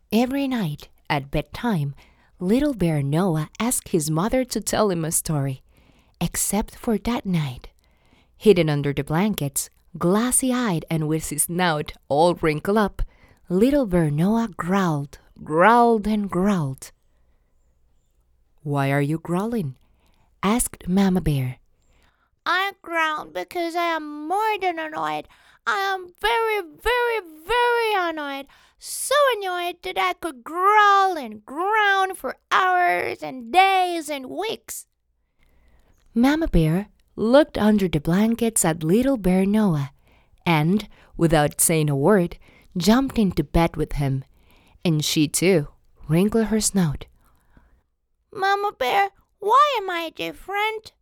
Every night at bedtime, little bear Noah asked his mother to tell him a story, except for that night. Hidden under the blankets, glassy-eyed and with his snout all wrinkled up, little bear Noah growled, growled and growled. "Why are you growling?" asked Mama Bear. I growl because I am more than annoyed. I am very, very, very annoyed. So annoyed that I could growl and groan for hours and days and weeks. Mama Bear looked under the blankets at little bear Noah and, without saying a word, jumped into bed with him. And she too wrinkled her snout. Mama Bear, why am I different?